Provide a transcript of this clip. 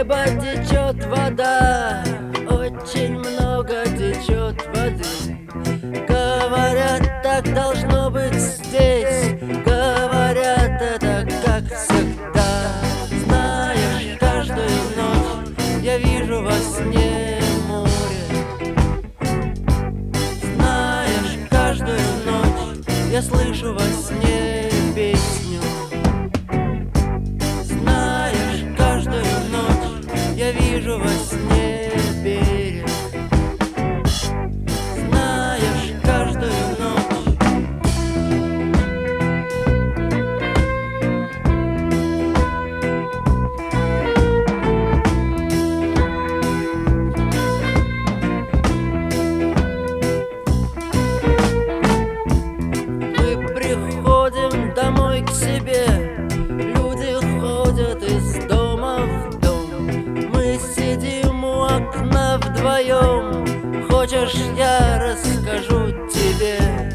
неба течет вода, очень много течет воды. Говорят, так должно быть здесь, говорят, это как всегда. Знаешь, каждую ночь я вижу во сне море. Знаешь, каждую ночь я слышу во сне песню. Знаешь, каждую ночь я вижу во сне берег. Знаешь, каждую ночь. Мы приходим домой к себе, люди ходят из дома в дом. Мы сидим у окна вдвоем. Хочешь, я расскажу тебе?